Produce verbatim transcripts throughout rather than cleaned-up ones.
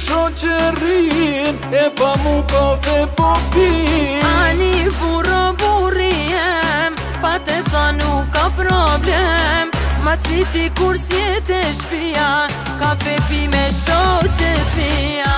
shoqerin e pa mu kafe po pin. Ani burro burriem, pa te tha nuk ka problem. Masiti kur s'jete shpia, kafe pi me shoqet mia.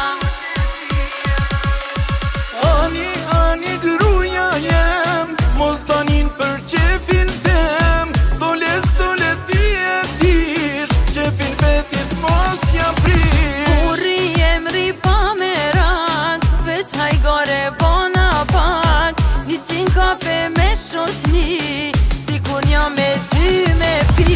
Ani, ani gruja jem, mos tanin për qefin tem. Doles, dole ti e tish, qefin vetit mos ja prish. Burri jem ri pa me rak, veç hajgare bona pak. Nishin kafe me shoqni, si kur nja me ty me pi.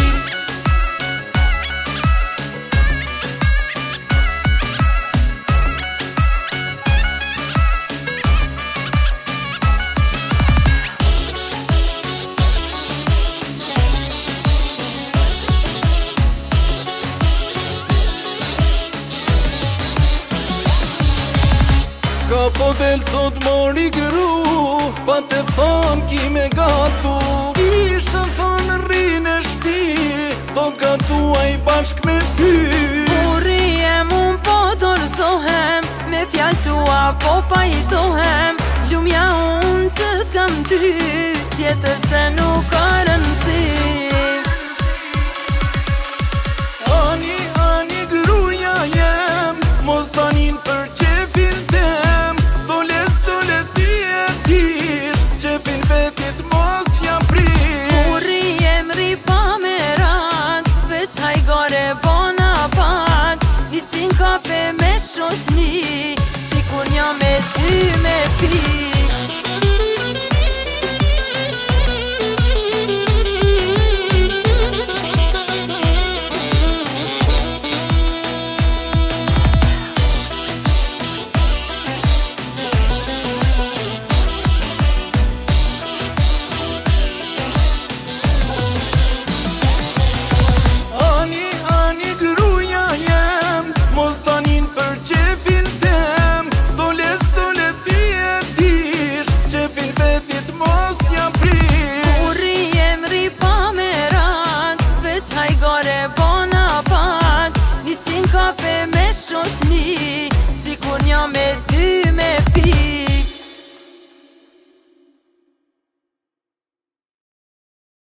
Ka po del sot mori gru, pa te than ki me gatu. Isha than rrinë e shpi, do t'gatuaj bashk me ty. Burri jem un po dorzohem, me fjall tua po pajtohem. Lumja un që t'kam ty, tjetër se nuk ka rëndësi. Ani, ani gruja jem, mos tanin për qefin tem. Doles, dole ti e tish, qefin vetit mos ja prish. Burri jem ri pa me rak, veç hajgare bona pak. Nishin kafe me shoqni, si kur nja me ty me pi.